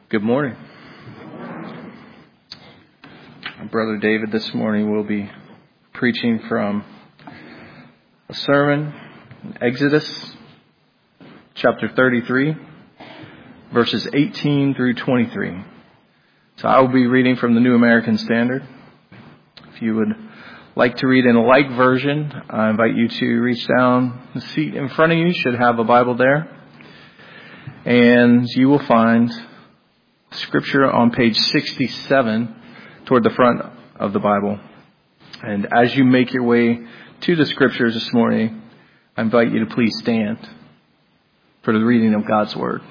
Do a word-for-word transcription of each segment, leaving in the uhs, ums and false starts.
Good morning. My brother David this morning will be preaching from a sermon in Exodus chapter thirty-three, verses eighteen through twenty-three. So I will be reading from the New American Standard. If you would like to read in a like version, I invite you to reach down. The seat in front of you should have a Bible there. And you will find Scripture on page sixty-seven toward the front of the Bible. And as you make your way to the Scriptures this morning, I invite you to please stand for the reading of God's Word.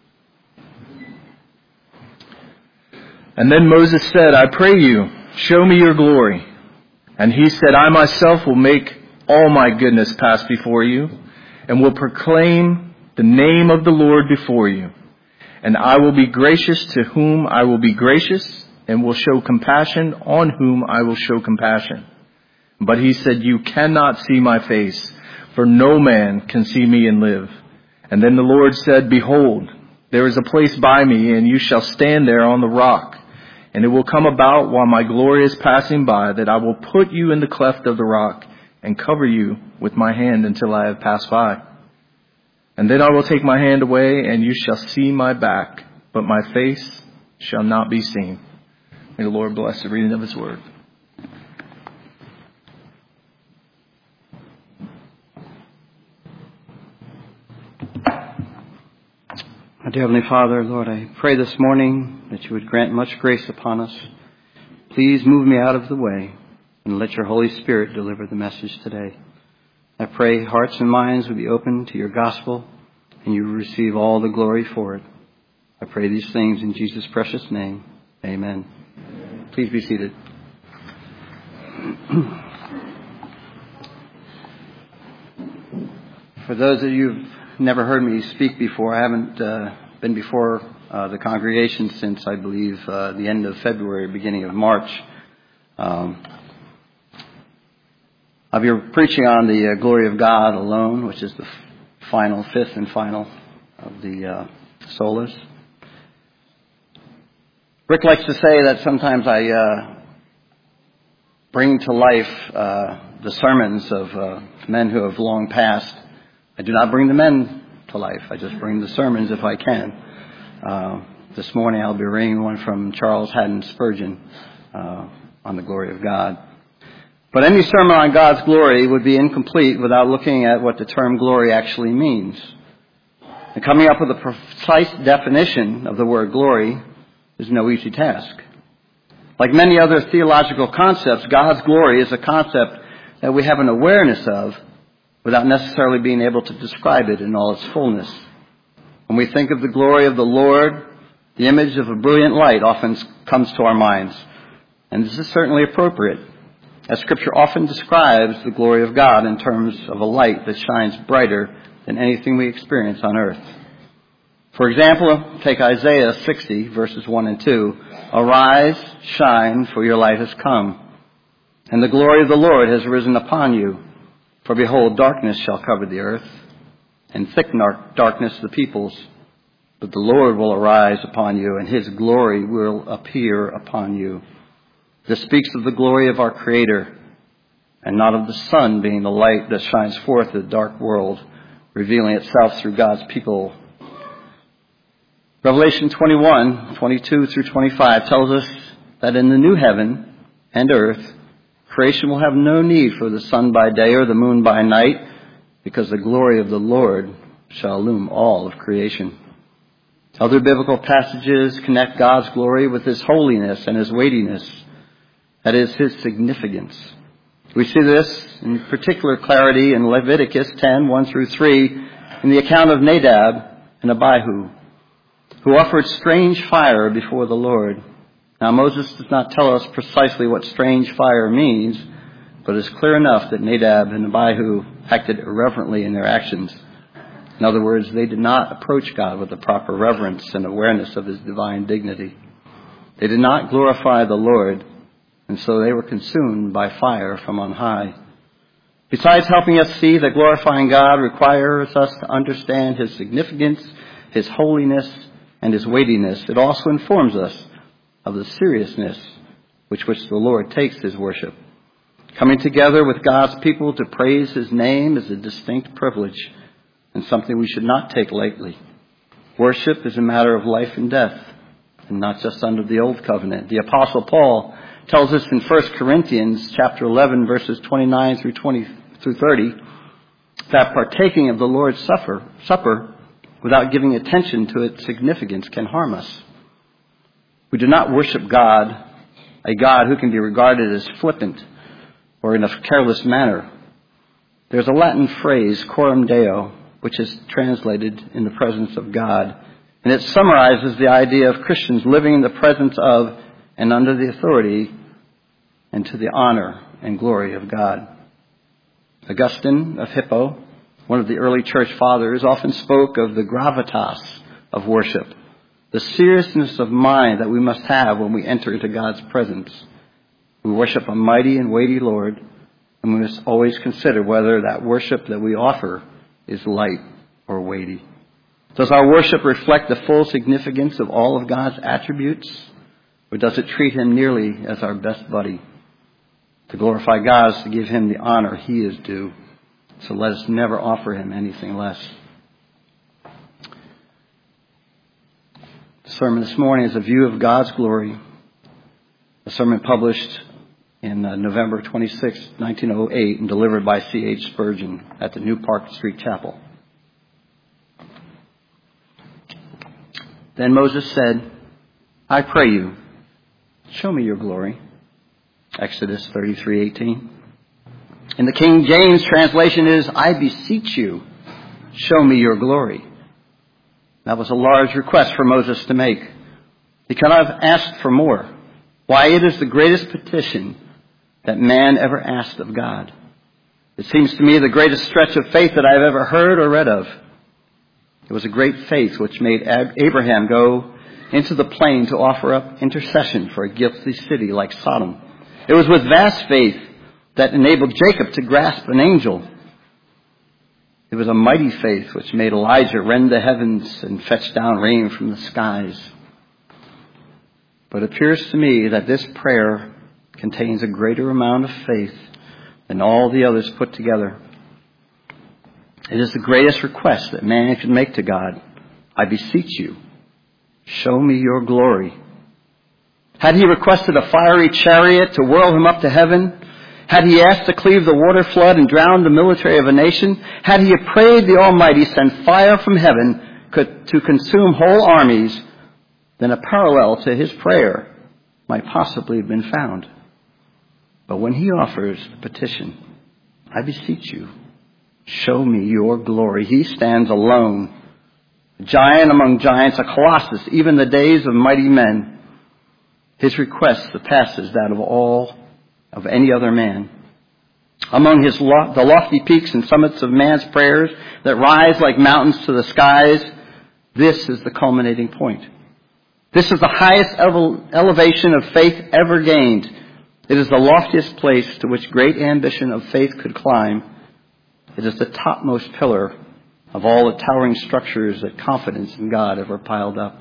And then Moses said, I pray you, show me your glory. And he said, I myself will make all my goodness pass before you, and will proclaim the name of the Lord before you. And I will be gracious to whom I will be gracious, and will show compassion on whom I will show compassion. But he said, you cannot see my face, for no man can see me and live. And then the Lord said, behold, there is a place by me, and you shall stand there on the rock. And it will come about while my glory is passing by, that I will put you in the cleft of the rock, and cover you with my hand until I have passed by. And then I will take my hand away, and you shall see my back, but my face shall not be seen. May the Lord bless the reading of His Word. Our dear Heavenly Father, Lord, I pray this morning that you would grant much grace upon us. Please move me out of the way and let your Holy Spirit deliver the message today. I pray hearts and minds would be open to your gospel and you will receive all the glory for it. I pray these things in Jesus' precious name. Amen. Please be seated. For those of you who've never heard me speak before, I haven't uh, been before uh, the congregation since, I believe, uh, the end of February, beginning of March. Um, I'll be preaching on the uh, glory of God alone, which is the f- final, fifth and final of the uh, solas. Rick likes to say that sometimes I uh, bring to life uh, the sermons of uh, men who have long passed. I do not bring the men to life. I just bring the sermons if I can. Uh, this morning I'll be reading one from Charles Haddon Spurgeon uh, on the glory of God. But any sermon on God's glory would be incomplete without looking at what the term glory actually means. And coming up with a precise definition of the word glory is no easy task. Like many other theological concepts, God's glory is a concept that we have an awareness of without necessarily being able to describe it in all its fullness. When we think of the glory of the Lord, the image of a brilliant light often comes to our minds. And this is certainly appropriate, as Scripture often describes the glory of God in terms of a light that shines brighter than anything we experience on earth. For example, take Isaiah sixty, verses one and two. Arise, shine, for your light has come, and the glory of the Lord has risen upon you. For behold, darkness shall cover the earth, and thick darkness the peoples. But the Lord will arise upon you, and his glory will appear upon you. This speaks of the glory of our Creator, and not of the sun being the light that shines forth in the dark world, revealing itself through God's people. Revelation twenty-one, twenty-two through twenty-five tells us that in the new heaven and earth, creation will have no need for the sun by day or the moon by night, because the glory of the Lord shall illume all of creation. Other biblical passages connect God's glory with his holiness and his weightiness. That is, his significance. We see this in particular clarity in Leviticus ten, one through three, in the account of Nadab and Abihu, who offered strange fire before the Lord. Now, Moses does not tell us precisely what strange fire means, but it's clear enough that Nadab and Abihu acted irreverently in their actions. In other words, they did not approach God with the proper reverence and awareness of his divine dignity. They did not glorify the Lord, and so they were consumed by fire from on high. Besides helping us see that glorifying God requires us to understand his significance, his holiness, and his weightiness, it also informs us of the seriousness with which the Lord takes his worship. Coming together with God's people to praise his name is a distinct privilege and something we should not take lightly. Worship is a matter of life and death, and not just under the old covenant. The Apostle Paul tells us in First Corinthians chapter eleven, verses twenty-nine through twenty through thirty, that partaking of the Lord's supper, supper without giving attention to its significance can harm us. We do not worship God, a God who can be regarded as flippant or in a careless manner. There's a Latin phrase, coram Deo, which is translated in the presence of God. And it summarizes the idea of Christians living in the presence of and under the authority and to the honor and glory of God. Augustine of Hippo, one of the early church fathers, often spoke of the gravitas of worship, the seriousness of mind that we must have when we enter into God's presence. We worship a mighty and weighty Lord, and we must always consider whether that worship that we offer is light or weighty. Does our worship reflect the full significance of all of God's attributes, or does it treat him nearly as our best buddy? To glorify God is to give him the honor he is due, so let us never offer him anything less. The sermon this morning is a view of God's glory, a sermon published in uh, November twenty-sixth, nineteen oh eight, and delivered by C H Spurgeon at the New Park Street Chapel. Then Moses said, I pray you, show me your glory. Exodus thirty-three eighteen. In the King James translation is, I beseech you, show me your glory. That was a large request for Moses to make. He could not have asked for more. Why, it is the greatest petition that man ever asked of God. It seems to me the greatest stretch of faith that I've ever heard or read of. It was a great faith which made Abraham go into the plain to offer up intercession for a guilty city like Sodom. It was with vast faith that enabled Jacob to grasp an angel. It was a mighty faith which made Elijah rend the heavens and fetch down rain from the skies. But it appears to me that this prayer contains a greater amount of faith than all the others put together. It is the greatest request that man can make to God. I beseech you, show me your glory. Had he requested a fiery chariot to whirl him up to heaven? Had he asked to cleave the water flood and drown the military of a nation? Had he prayed the Almighty send fire from heaven to consume whole armies? Then a parallel to his prayer might possibly have been found. But when he offers the petition, I beseech you, show me your glory, he stands alone, a giant among giants, a colossus, even the days of mighty men. His request surpasses that of all of any other man. Among his lo- the lofty peaks and summits of man's prayers that rise like mountains to the skies, this is the culminating point. This is the highest ele- elevation of faith ever gained. It is the loftiest place to which great ambition of faith could climb. It is the topmost pillar of all the towering structures that confidence in God ever piled up.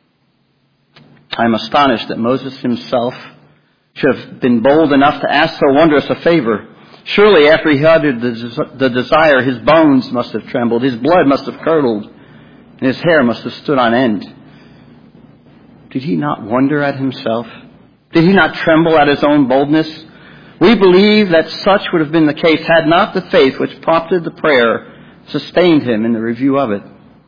I am astonished that Moses himself should have been bold enough to ask so wondrous a favor. Surely after he uttered the, the desire, his bones must have trembled, his blood must have curdled, and his hair must have stood on end. Did he not wonder at himself? Did he not tremble at his own boldness? We believe that such would have been the case had not the faith which prompted the prayer sustained him in the review of it.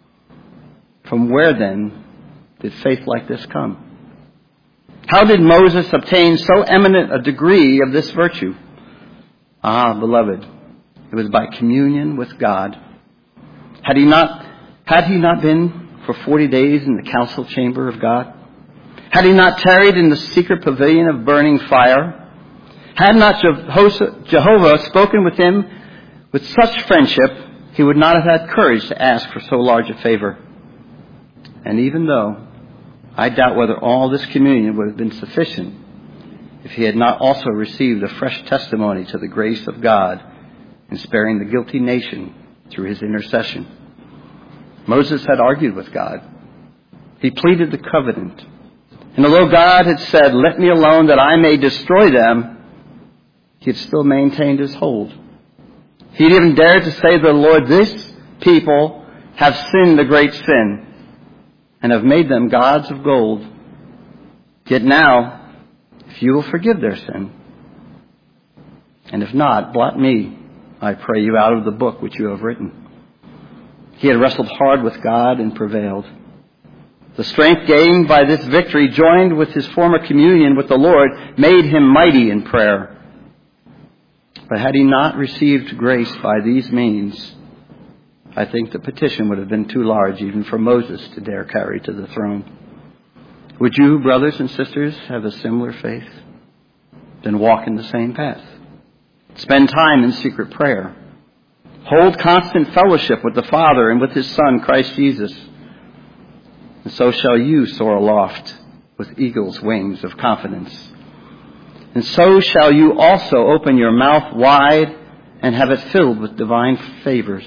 From where then did faith like this come? How did Moses obtain so eminent a degree of this virtue? Ah, beloved, it was by communion with God. Had he not, had he not been for forty days in the council chamber of God? Had he not tarried in the secret pavilion of burning fire? Had not Jehovah spoken with him with such friendship, he would not have had courage to ask for so large a favor. And even though I doubt whether all this communion would have been sufficient if he had not also received a fresh testimony to the grace of God in sparing the guilty nation through his intercession. Moses had argued with God. He pleaded the covenant. And although God had said, "Let me alone that I may destroy them," he had still maintained his hold. He had even dared to say to the Lord, "This people have sinned a great sin and have made them gods of gold. Yet now, if you will forgive their sin, and if not, blot me, I pray you, out of the book which you have written." He had wrestled hard with God and prevailed. The strength gained by this victory, joined with his former communion with the Lord, made him mighty in prayer. But had he not received grace by these means, I think the petition would have been too large even for Moses to dare carry to the throne. Would you, brothers and sisters, have a similar faith? Then walk in the same path. Spend time in secret prayer. Hold constant fellowship with the Father and with his Son, Christ Jesus. And so shall you soar aloft with eagle's wings of confidence. And so shall you also open your mouth wide and have it filled with divine favors.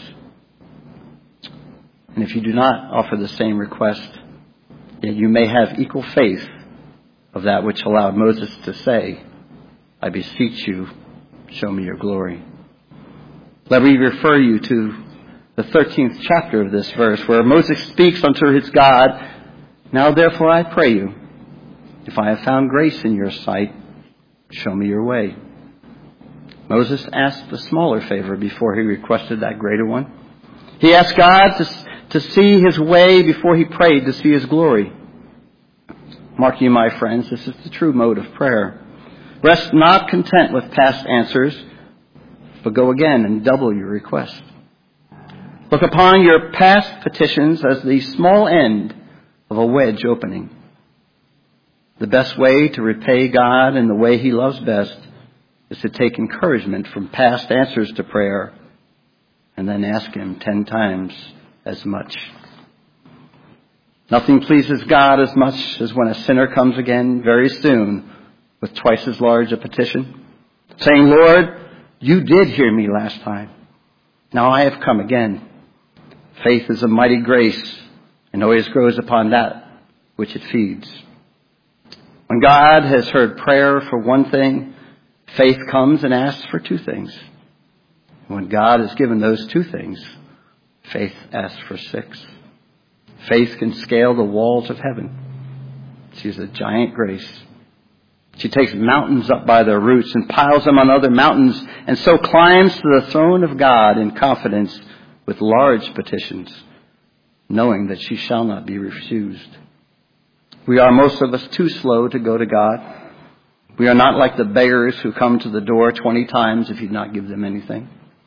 And if you do not offer the same request, yet you may have equal faith of that which allowed Moses to say, "I beseech you, show me your glory." Let me refer you to the thirteenth chapter of this verse, where Moses speaks unto his God, "Now therefore I pray you, if I have found grace in your sight, show me your way." Moses asked the smaller favor before he requested that greater one. He asked God to, to see his way before he prayed to see his glory. Mark you, my friends, this is the true mode of prayer. Rest not content with past answers, but go again and double your request. Look upon your past petitions as the small end of a wedge opening. The best way to repay God in the way he loves best is to take encouragement from past answers to prayer and then ask him ten times as much. Nothing pleases God as much as when a sinner comes again very soon with twice as large a petition, saying, "Lord, you did hear me last time. Now I have come again." Faith is a mighty grace and always grows upon that which it feeds. When God has heard prayer for one thing, faith comes and asks for two things. When God has given those two things, faith asks for six. Faith can scale the walls of heaven. She is a giant grace. She takes mountains up by their roots and piles them on other mountains, and so climbs to the throne of God in confidence with large petitions, knowing that she shall not be refused. We are, most of us, too slow to go to God. We are not like the beggars who come to the door twenty times if you do not give them anything.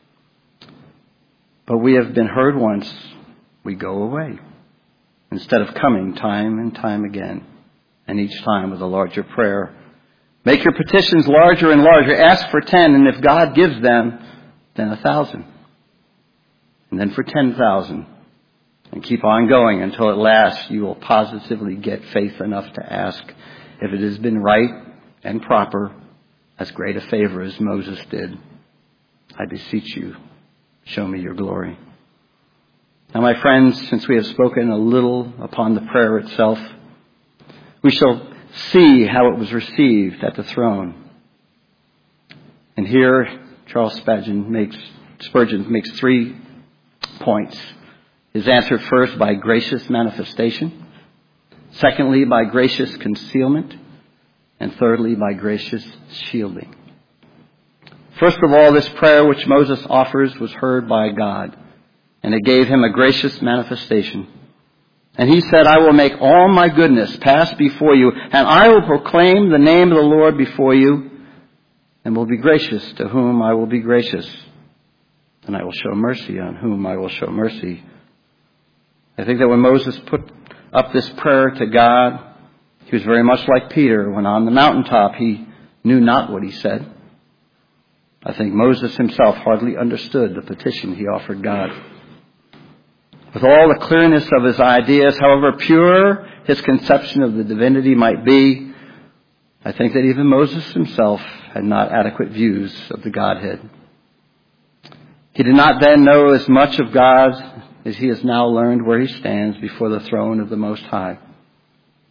But we have been heard once, we go away, instead of coming time and time again, and each time with a larger prayer. Make your petitions larger and larger. Ask for ten, and if God gives them, then a thousand. And then for ten thousand. And keep on going until at last you will positively get faith enough to ask, if it has been right and proper, as great a favor as Moses did, "I beseech you, show me your glory." Now, my friends, since we have spoken a little upon the prayer itself, we shall see how it was received at the throne. And here, Charles Spurgeon makes, Spurgeon makes three points. Is answered first by gracious manifestation, secondly by gracious concealment, and thirdly by gracious shielding. First of all, this prayer which Moses offers was heard by God, and it gave him a gracious manifestation. And he said, "I will make all my goodness pass before you, and I will proclaim the name of the Lord before you, and will be gracious to whom I will be gracious, and I will show mercy on whom I will show mercy." I think that when Moses put up this prayer to God, he was very much like Peter when on the mountaintop he knew not what he said. I think Moses himself hardly understood the petition he offered God. With all the clearness of his ideas, however pure his conception of the divinity might be, I think that even Moses himself had not adequate views of the Godhead. He did not then know as much of God as he has now learned where he stands before the throne of the Most High.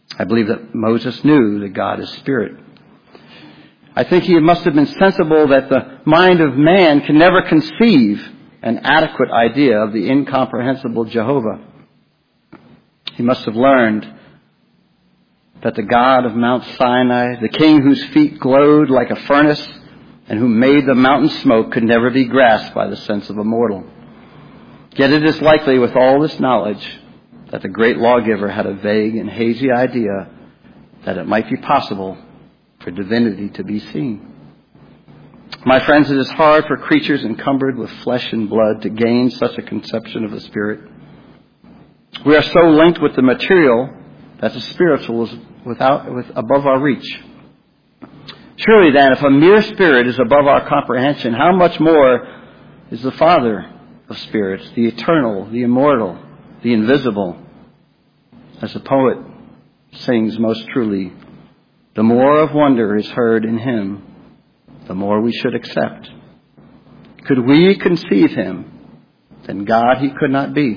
I believe that Moses knew that God is spirit. I think he must have been sensible that the mind of man can never conceive an adequate idea of the incomprehensible Jehovah. He must have learned that the God of Mount Sinai, the king whose feet glowed like a furnace and who made the mountain smoke, could never be grasped by the sense of a mortal. Yet it is likely, with all this knowledge, that the great lawgiver had a vague and hazy idea that it might be possible for divinity to be seen. My friends, it is hard for creatures encumbered with flesh and blood to gain such a conception of the Spirit. We are so linked with the material that the spiritual is without, with, above our reach. Surely then, if a mere spirit is above our comprehension, how much more is the Father of spirits, the eternal, the immortal, the invisible? As the poet sings most truly, the more of wonder is heard in him, the more we should accept. Could we conceive him, then God he could not be,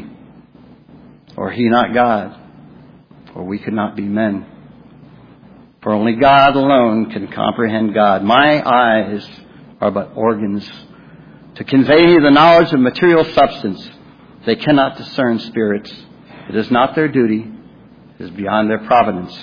or he not God, for we could not be men. For only God alone can comprehend God. My eyes are but organs to convey me the knowledge of material substance. They cannot discern spirits. It is not their duty. It is beyond their providence.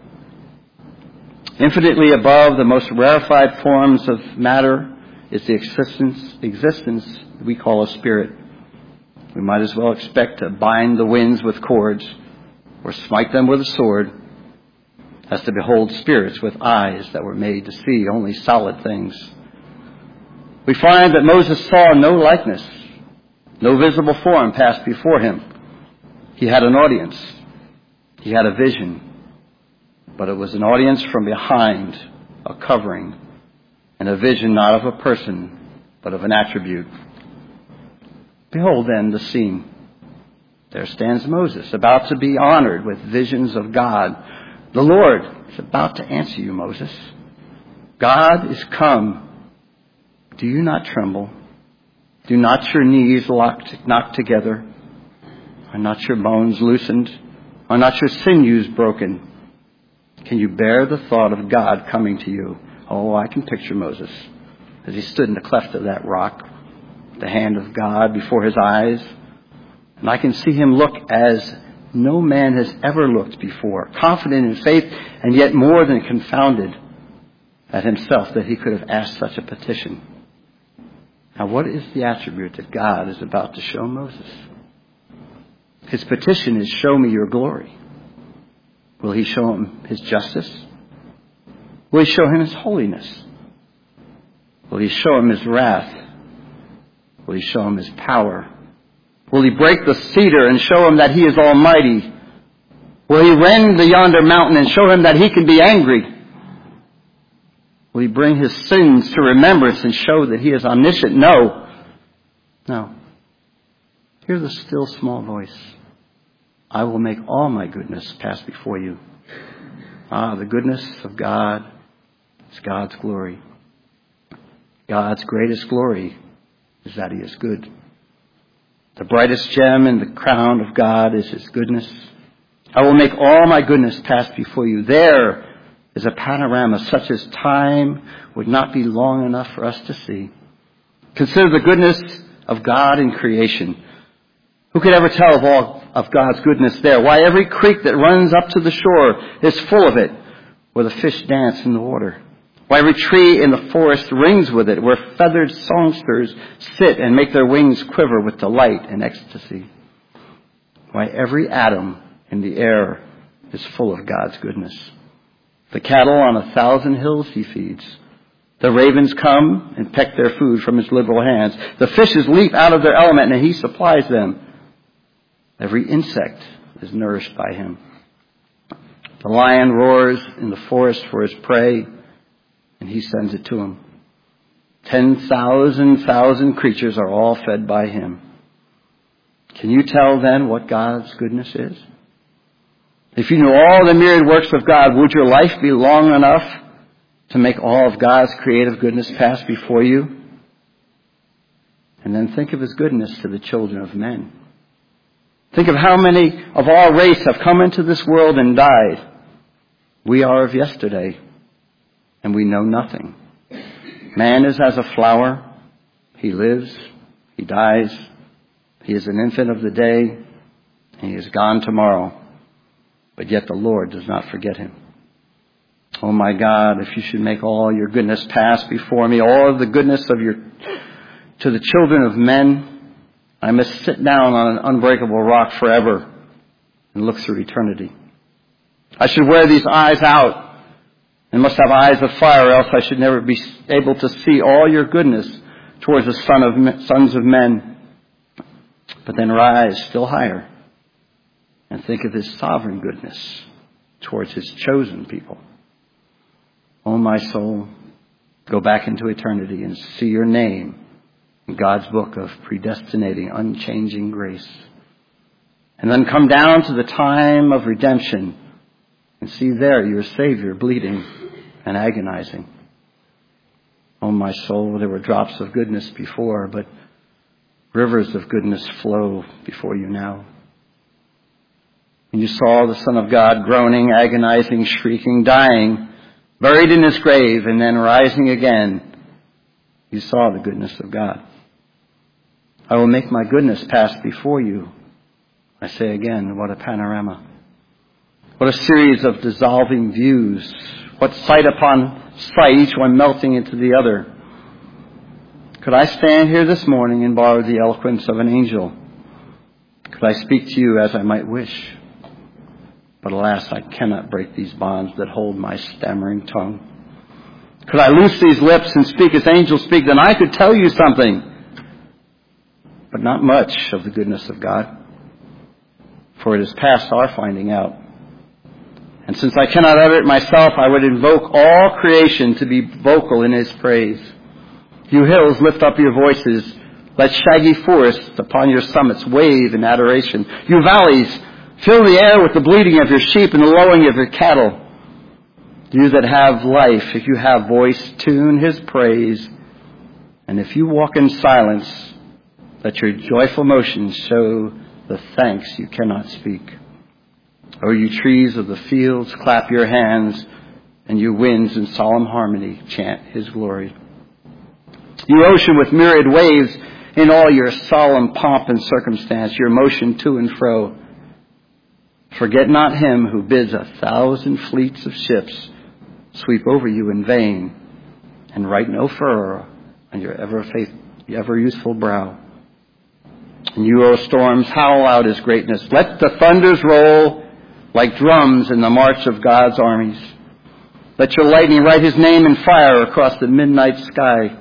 Infinitely above the most rarefied forms of matter is the existence, existence we call a spirit. We might as well expect to bind the winds with cords or smite them with a sword as to behold spirits with eyes that were made to see only solid things. We find that Moses saw no likeness. No visible form passed before him. He had an audience. He had a vision. But it was an audience from behind a covering, and a vision not of a person, but of an attribute. Behold then the scene. There stands Moses, about to be honored with visions of God. The Lord is about to answer you, Moses. God is come. Do you not tremble? Do not your knees locked, knocked together? Are not your bones loosened? Are not your sinews broken? Can you bear the thought of God coming to you? Oh, I can picture Moses as he stood in the cleft of that rock, the hand of God before his eyes. And I can see him look as no man has ever looked before, confident in faith and yet more than confounded at himself that he could have asked such a petition. Now, what is the attribute that God is about to show Moses? His petition is, show me your glory. Will he show him his justice? Will he show him his holiness? Will he show him his wrath? Will he show him his power? Will he break the cedar and show him that he is almighty? Will he rend the yonder mountain and show him that he can be angry? Will he bring his sins to remembrance and show that he is omniscient? No. No. Hear the still small voice. I will make all my goodness pass before you. Ah, the goodness of God is God's glory. God's greatest glory is that he is good. The brightest gem in the crown of God is his goodness. I will make all my goodness pass before you. There is a panorama such as time would not be long enough for us to see. Consider the goodness of God in creation. Who could ever tell of all of God's goodness there? Why, every creek that runs up to the shore is full of it, where the fish dance in the water. Why, every tree in the forest rings with it, where feathered songsters sit and make their wings quiver with delight and ecstasy. Why, every atom in the air is full of God's goodness. The cattle on a thousand hills he feeds. The ravens come and peck their food from his liberal hands. The fishes leap out of their element and he supplies them. Every insect is nourished by him. The lion roars in the forest for his prey, and he sends it to him. Ten thousand thousand creatures are all fed by him. Can you tell then what God's goodness is? If you knew all the myriad works of God, would your life be long enough to make all of God's creative goodness pass before you? And then think of his goodness to the children of men. Think of how many of our race have come into this world and died. We are of yesterday, and we know nothing. Man is as a flower. He lives, he dies. He is an infant of the day, and he is gone tomorrow. But yet the Lord does not forget him. Oh my God, if you should make all your goodness pass before me, all of the goodness of your to the children of men, I must sit down on an unbreakable rock forever and look through eternity. I should wear these eyes out and must have eyes of fire, else I should never be able to see all your goodness towards the son of sons of men. But then rise still higher and think of his sovereign goodness towards his chosen people. Oh, my soul, go back into eternity and see your name in God's book of predestinating, unchanging grace. And then come down to the time of redemption and see there your Savior bleeding and agonizing. Oh, my soul, there were drops of goodness before, but rivers of goodness flow before you now. And you saw the Son of God groaning, agonizing, shrieking, dying, buried in his grave, and then rising again. You saw the goodness of God. I will make my goodness pass before you. I say again, what a panorama. What a series of dissolving views. What sight upon sight, each one melting into the other. Could I stand here this morning and borrow the eloquence of an angel? Could I speak to you as I might wish? But alas, I cannot break these bonds that hold my stammering tongue. Could I loose these lips and speak as angels speak, then I could tell you something, but not much of the goodness of God. For it is past our finding out. And since I cannot utter it myself, I would invoke all creation to be vocal in his praise. You hills, lift up your voices. Let shaggy forests upon your summits wave in adoration. You valleys, fill the air with the bleating of your sheep and the lowing of your cattle. You that have life, if you have voice, tune his praise. And if you walk in silence, let your joyful motions show the thanks you cannot speak. O you trees of the fields, clap your hands, and you winds in solemn harmony chant his glory. You ocean with myriad waves, in all your solemn pomp and circumstance, your motion to and fro, forget not him who bids a thousand fleets of ships sweep over you in vain, and write no furrow on your ever faith, ever useful brow. And you, O storms, howl out his greatness. Let the thunders roll like drums in the march of God's armies. Let your lightning write his name in fire across the midnight sky.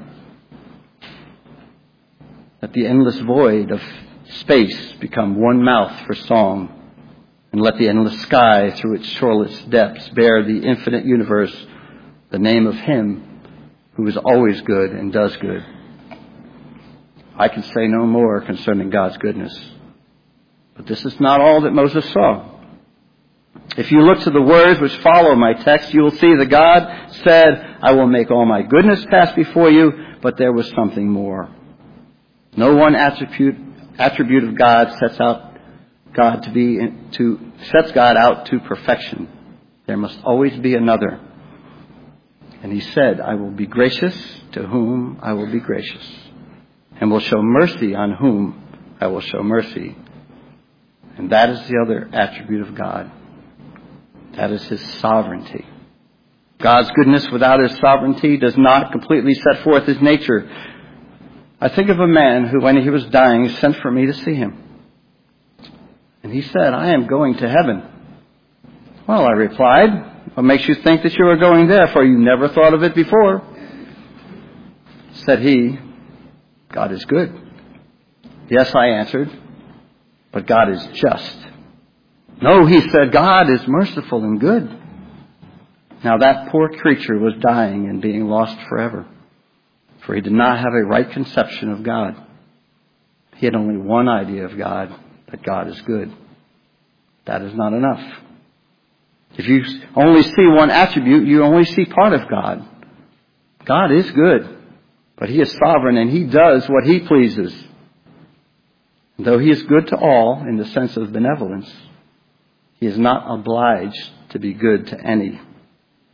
Let the endless void of space become one mouth for song. And let the endless sky through its shoreless depths bear the infinite universe, the name of him who is always good and does good. I can say no more concerning God's goodness. But this is not all that Moses saw. If you look to the words which follow my text, you will see that God said, I will make all my goodness pass before you, but there was something more. No one attribute, attribute of God sets out God to be to sets God out to perfection. There must always be another. And he said, I will be gracious to whom I will be gracious, and will show mercy on whom I will show mercy. And that is the other attribute of God. That is his sovereignty. God's goodness without his sovereignty does not completely set forth his nature. I think of a man who, when he was dying, sent for me to see him. And he said, I am going to heaven. Well, I replied, what makes you think that you are going there, for you never thought of it before? Said he, God is good. Yes, I answered, but God is just. No, he said, God is merciful and good. Now that poor creature was dying and being lost forever, for he did not have a right conception of God. He had only one idea of God, that God is good. That is not enough. If you only see one attribute, you only see part of God. God is good, but he is sovereign and he does what he pleases. Though he is good to all in the sense of benevolence, he is not obliged to be good to any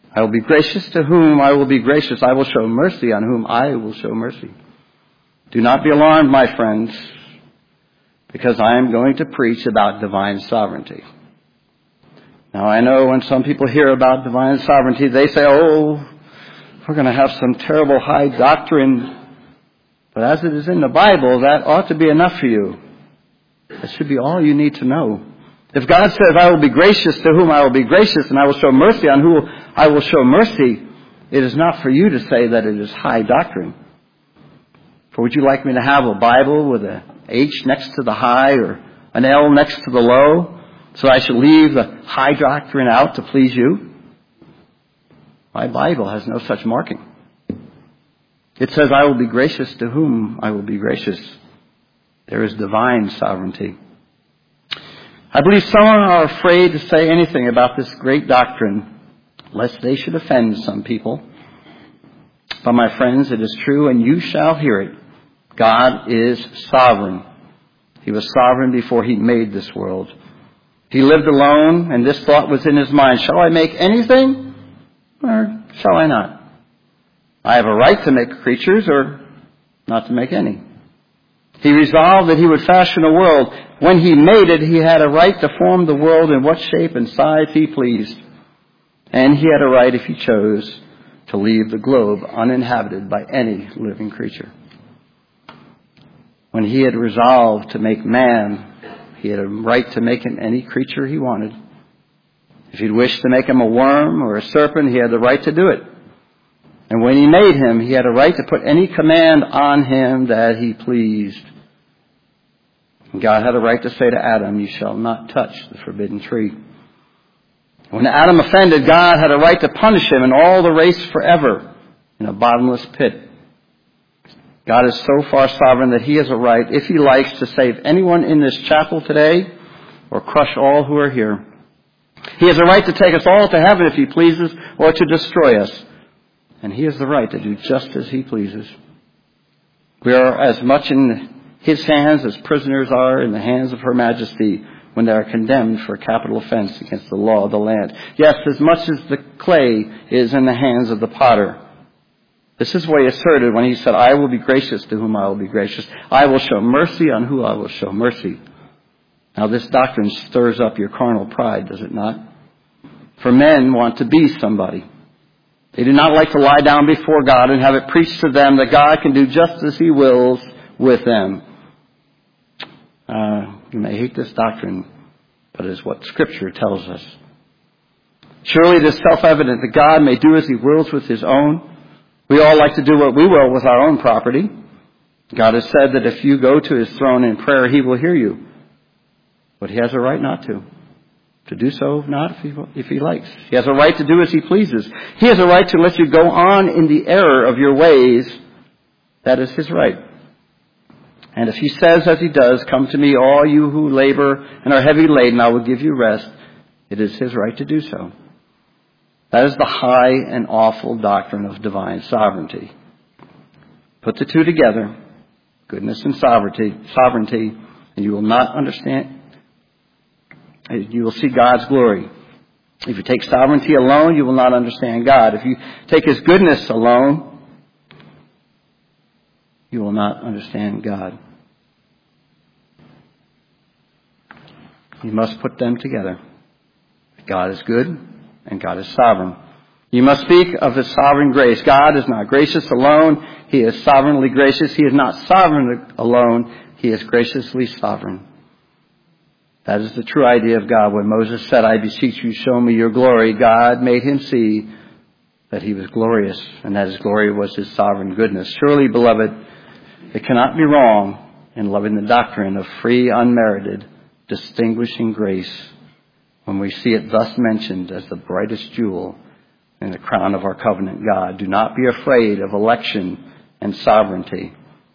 I will be gracious to whom I will be gracious. I will show mercy on whom I will show mercy. Do not be alarmed, my friends, because I am going to preach about divine sovereignty. Now, I know when some people hear about divine sovereignty, they say, oh, we're going to have some terrible high doctrine. But as it is in the Bible, that ought to be enough for you. That should be all you need to know. If God says, I will be gracious to whom I will be gracious, and I will show mercy on whom I will show mercy, it is not for you to say that it is high doctrine. For would you like me to have a Bible with an H next to the high or an L next to the low, so I should leave the high doctrine out to please you? My Bible has no such marking. It says, I will be gracious to whom I will be gracious. There is divine sovereignty. I believe some are afraid to say anything about this great doctrine, lest they should offend some people. But my friends, it is true, and you shall hear it. God is sovereign. He was sovereign before he made this world. He lived alone, and this thought was in his mind. Shall I make anything, or shall I not? I have a right to make creatures, or not to make any. He resolved that he would fashion a world. When he made it, he had a right to form the world in what shape and size he pleased. And he had a right, if he chose, to leave the globe uninhabited by any living creature. When he had resolved to make man, he had a right to make him any creature he wanted. If he'd wished to make him a worm or a serpent, he had the right to do it. And when he made him, he had a right to put any command on him that he pleased. And God had a right to say to Adam, you shall not touch the forbidden tree. When Adam offended, God had a right to punish him and all the race forever in a bottomless pit. God is so far sovereign that he has a right, if he likes, to save anyone in this chapel today or crush all who are here. He has a right to take us all to heaven if he pleases, or to destroy us. And he has the right to do just as he pleases. We are as much in his hands as prisoners are in the hands of Her Majesty when they are condemned for a capital offense against the law of the land. Yes, as much as the clay is in the hands of the potter. This is what he asserted when he said, I will be gracious to whom I will be gracious. I will show mercy on whom I will show mercy. Now this doctrine stirs up your carnal pride, does it not? For men want to be somebody. They do not like to lie down before God and have it preached to them that God can do just as he wills with them. Uh, you may hate this doctrine, but it is what Scripture tells us. Surely it is self-evident that God may do as he wills with his own. We all like to do what we will with our own property. God has said that if you go to his throne in prayer, he will hear you. But he has a right not to. To do so, not if he, if he likes. He has a right to do as he pleases. He has a right to let you go on in the error of your ways. That is his right. And if he says as he does, come to me, all you who labor and are heavy laden, I will give you rest. It is his right to do so. That is the high and awful doctrine of divine sovereignty. Put the two together, goodness and sovereignty, sovereignty, and you will not understand. You will see God's glory. If you take sovereignty alone, you will not understand God. If you take his goodness alone, you will not understand God. You must put them together. God is good and God is sovereign. You must speak of his sovereign grace. God is not gracious alone. He is sovereignly gracious. He is not sovereign alone. He is graciously sovereign. That is the true idea of God. When Moses said, I beseech you, show me your glory, God made him see that he was glorious and that his glory was his sovereign goodness. Surely, beloved, it cannot be wrong in loving the doctrine of free, unmerited, distinguishing grace when we see it thus mentioned as the brightest jewel in the crown of our covenant God. Do not be afraid of election and sovereignty.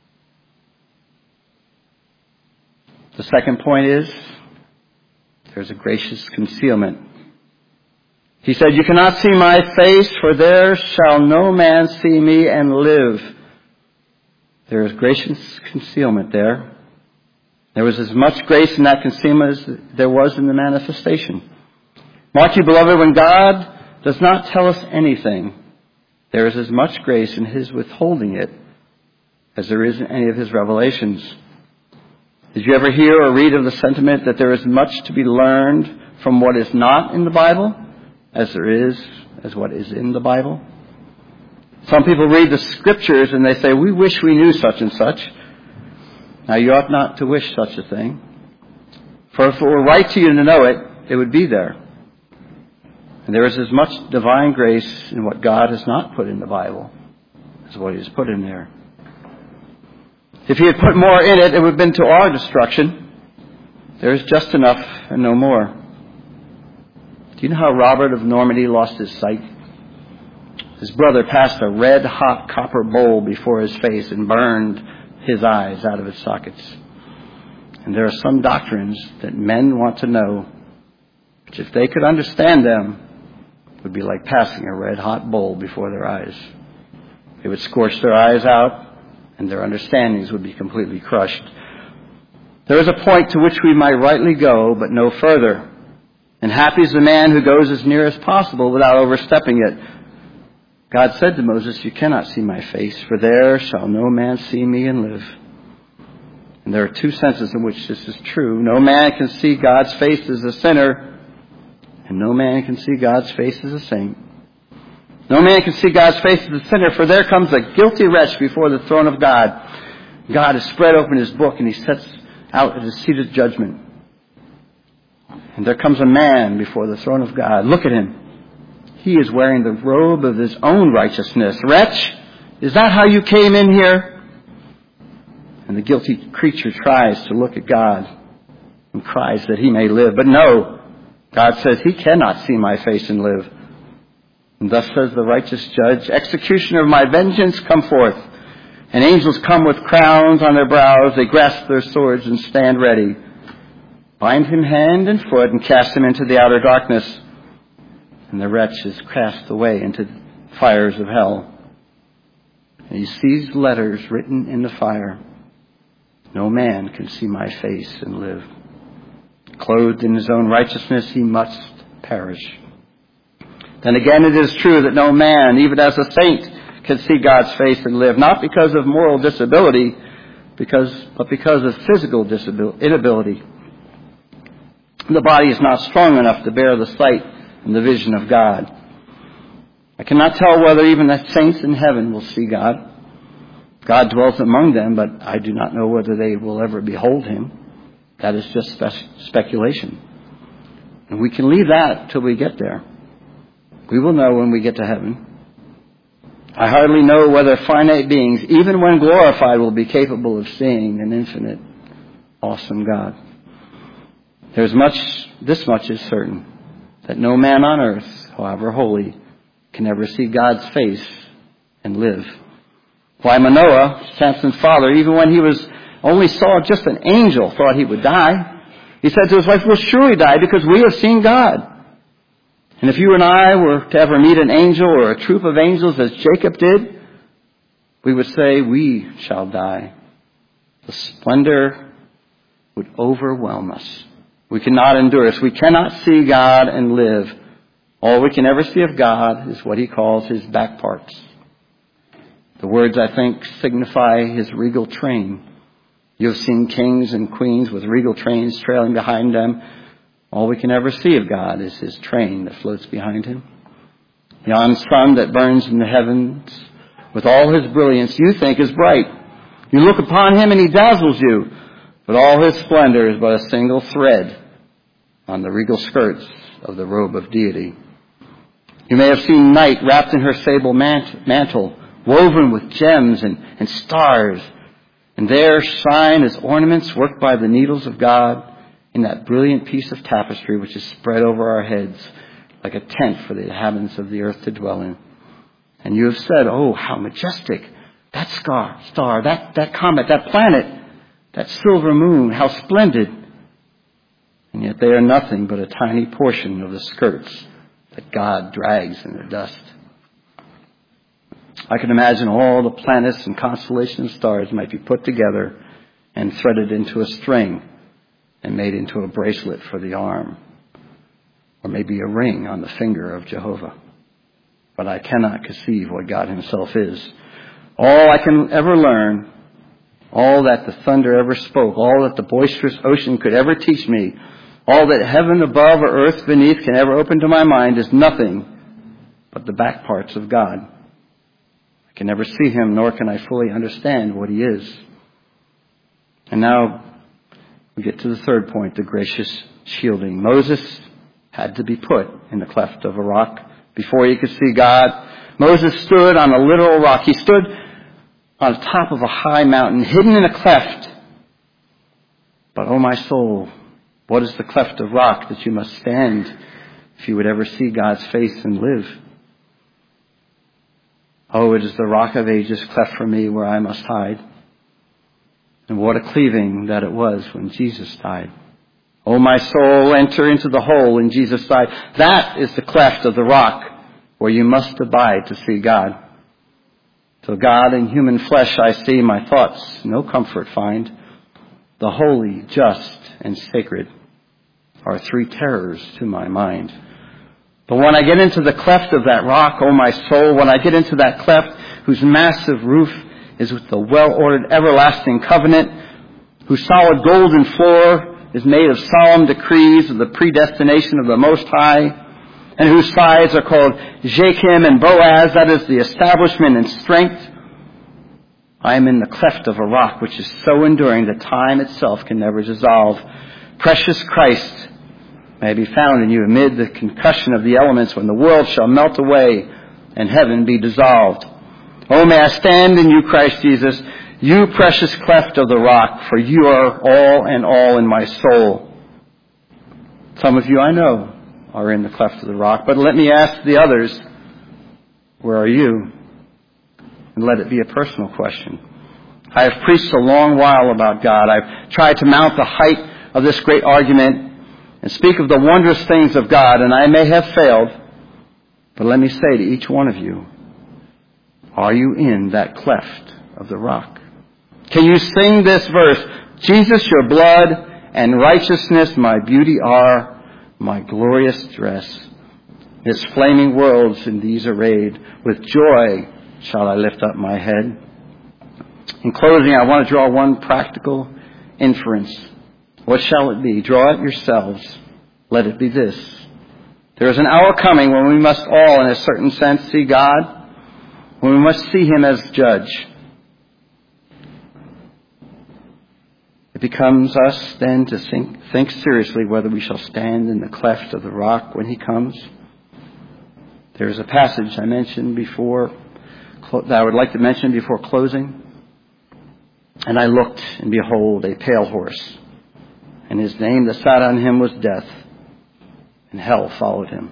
The second point is, there's a gracious concealment. He said, you cannot see my face, for there shall no man see me and live. There is gracious concealment there. There was as much grace in that concealment as there was in the manifestation. Mark you, beloved, when God does not tell us anything, there is as much grace in his withholding it as there is in any of his revelations. Did you ever hear or read of the sentiment that there is much to be learned from what is not in the Bible as there is as what is in the Bible? Some people read the scriptures and they say, we wish we knew such and such. Now, you ought not to wish such a thing. For if it were right to you to know it, it would be there. And there is as much divine grace in what God has not put in the Bible as what he has put in there. If he had put more in it, it would have been to our destruction. There is just enough and no more. Do you know how Robert of Normandy lost his sight? His brother passed a red-hot copper bowl before his face and burned his eyes out of his sockets. And there are some doctrines that men want to know, which if they could understand them, would be like passing a red-hot bowl before their eyes. It would scorch their eyes out, and their understandings would be completely crushed. There is a point to which we might rightly go, but no further. And happy is the man who goes as near as possible without overstepping it. God said to Moses, you cannot see my face, for there shall no man see me and live. And there are two senses in which this is true. No man can see God's face as a sinner, and no man can see God's face as a saint. No man can see God's face as a sinner, for there comes a guilty wretch before the throne of God. God has spread open his book, and he sets out his seat of judgment. And there comes a man before the throne of God. Look at him. He is wearing the robe of his own righteousness. Wretch, is that how you came in here? And the guilty creature tries to look at God and cries that he may live. But no, God says, he cannot see my face and live. And thus says the righteous judge, executioner of my vengeance, come forth. And angels come with crowns on their brows. They grasp their swords and stand ready. Bind him hand and foot and cast him into the outer darkness. And the wretch is cast away into fires of hell. And he sees letters written in the fire. No man can see my face and live. Clothed in his own righteousness, he must perish. Then again, it is true that no man, even as a saint, can see God's face and live. Not because of moral disability, because but because of physical disability, inability. The body is not strong enough to bear the sight and the vision of God. I cannot tell whether even the saints in heaven will see God. God dwells among them, but I do not know whether they will ever behold him. That is just spe- speculation. And we can leave that till we get there. We will know when we get to heaven. I hardly know whether finite beings, even when glorified, will be capable of seeing an infinite, awesome God. There's much, this much is certain, that no man on earth, however holy, can ever see God's face and live. Why, Manoah, Samson's father, even when he was only saw just an angel, thought he would die. He said to his wife, we'll surely die because we have seen God. And if you and I were to ever meet an angel or a troop of angels as Jacob did, we would say, we shall die. The splendor would overwhelm us. We cannot endure this. We cannot see God and live. All we can ever see of God is what he calls his back parts. The words, I think, signify his regal train. You have seen kings and queens with regal trains trailing behind them. All we can ever see of God is his train that floats behind him. Yon sun that burns in the heavens with all his brilliance you think is bright. You look upon him and he dazzles you, but all his splendor is but a single thread on the regal skirts of the robe of deity. You may have seen night wrapped in her sable mantle, woven with gems and, and stars, and there shine as ornaments worked by the needles of God in that brilliant piece of tapestry which is spread over our heads like a tent for the inhabitants of the earth to dwell in. And you have said, oh, how majestic, that star, star, that, that comet, that planet, that silver moon, how splendid. And yet they are nothing but a tiny portion of the skirts that God drags in the dust. I can imagine all the planets and constellations and stars might be put together and threaded into a string and made into a bracelet for the arm, or maybe a ring on the finger of Jehovah. but I cannot conceive what God himself is. All I can ever learn, all that the thunder ever spoke, all that the boisterous ocean could ever teach me, all that heaven above or earth beneath can ever open to my mind is nothing but the back parts of God. I can never see him, nor can I fully understand what he is. And now we get to the third point, the gracious shielding. Moses had to be put in the cleft of a rock before he could see God. Moses stood on a literal rock. He stood on the top of a high mountain, hidden in a cleft. But, oh my soul, what is the cleft of rock that you must stand if you would ever see God's face and live? Oh, it is the rock of ages cleft for me where I must hide. And what a cleaving that it was when Jesus died. Oh, my soul, enter into the hole in Jesus' side. That is the cleft of the rock where you must abide to see God. Till God in human flesh I see, my thoughts no comfort find. The holy, just, and sacred are three terrors to my mind. But when I get into the cleft of that rock, oh my soul, when I get into that cleft whose massive roof is with the well-ordered everlasting covenant, whose solid golden floor is made of solemn decrees of the predestination of the Most High, and whose sides are called Jachim and Boaz, that is the establishment and strength, I am in the cleft of a rock which is so enduring that time itself can never dissolve. Precious Christ may be found in you amid the concussion of the elements when the world shall melt away and heaven be dissolved. Oh, may I stand in you, Christ Jesus, you precious cleft of the rock, for you are all and all in my soul. Some of you I know are in the cleft of the rock, but let me ask the others, where are you? And let it be a personal question. I have preached a long while about God. I've tried to mount the height of this great argument and speak of the wondrous things of God, and I may have failed, but let me say to each one of you, are you in that cleft of the rock? Can you sing this verse? Jesus, your blood and righteousness, my beauty are, my glorious dress. Its flaming worlds in these arrayed, with joy shall I lift up my head. In closing, I want to draw one practical inference. What shall it be? Draw it yourselves. Let it be this. There is an hour coming when we must all, in a certain sense, see God, when we must see him as judge. It becomes us then to think, think seriously whether we shall stand in the cleft of the rock when he comes. There is a passage I mentioned before, that I would like to mention before closing. And I looked, and behold, a pale horse. And his name that sat on him was Death. And hell followed him.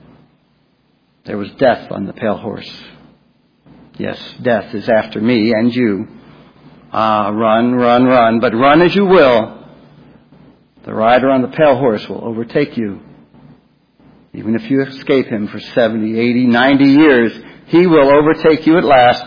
There was death on the pale horse. Yes, death is after me and you. Ah, run, run, run. But run as you will, the rider on the pale horse will overtake you. Even if you escape him for seventy, eighty, ninety years, he will overtake you at last.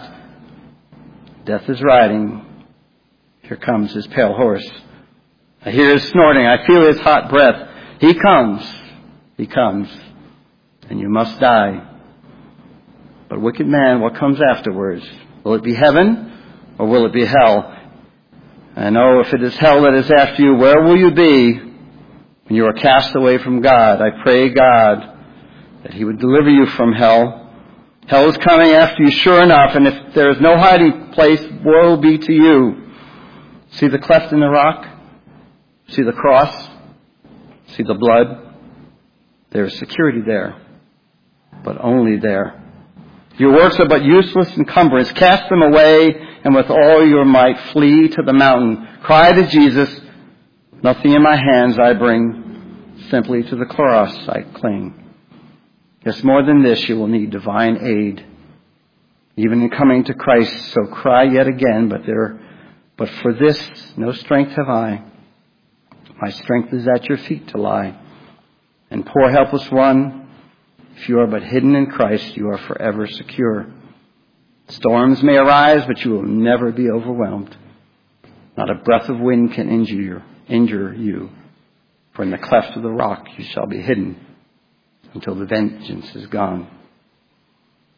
Death is riding. Here comes his pale horse. I hear his snorting. I feel his hot breath. He comes. He comes. And you must die. But wicked man, what comes afterwards? Will it be heaven or will it be hell? And oh, if it is hell that is after you, where will you be when you are cast away from God? I pray God that he would deliver you from hell. Hell is coming after you, sure enough, and if there is no hiding place, woe be to you. See the cleft in the rock? See the cross? See the blood? There is security there, but only there. Your works are but useless encumbrance. Cast them away, and with all your might flee to the mountain. Cry to Jesus, nothing in my hands I bring, simply to the cross I cling. Yes, more than this, you will need divine aid, even in coming to Christ. So cry yet again, but there, but for this no strength have I. My strength is at your feet to lie. And poor helpless one, if you are but hidden in Christ, you are forever secure. Storms may arise, but you will never be overwhelmed. Not a breath of wind can injure, injure you. For in the cleft of the rock you shall be hidden until the vengeance is gone.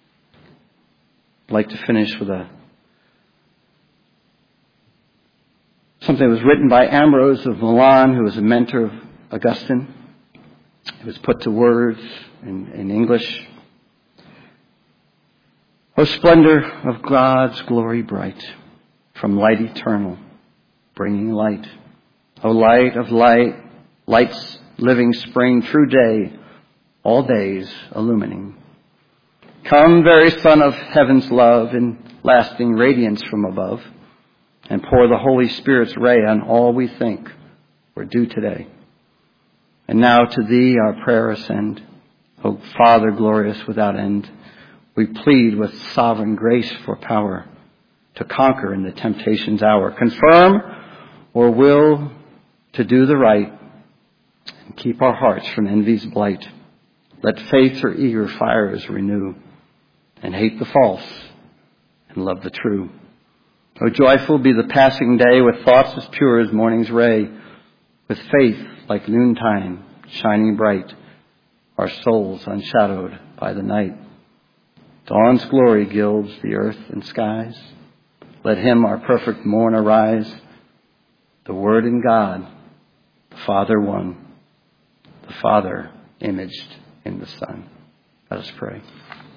I'd like to finish with a something that was written by Ambrose of Milan, who was a mentor of Augustine. It was put to words in, in English. O splendor of God's glory bright, from light eternal, bringing light. O light of light, light's living spring, true day, all days illumining. Come, very Son of heaven's love, in lasting radiance from above, and pour the Holy Spirit's ray on all we think or do today. And now to Thee our prayer ascend, O Father glorious without end. We plead with sovereign grace for power to conquer in the temptation's hour. Confirm or will to do the right, and keep our hearts from envy's blight. Let faith her eager fires renew, and hate the false and love the true. O joyful be the passing day, with thoughts as pure as morning's ray, with faith like noontime shining bright, our souls unshadowed by the night. Dawn's glory gilds the earth and skies. Let him, our perfect morn, arise. The Word in God, the Father one, the Father imaged in the Son. Let us pray.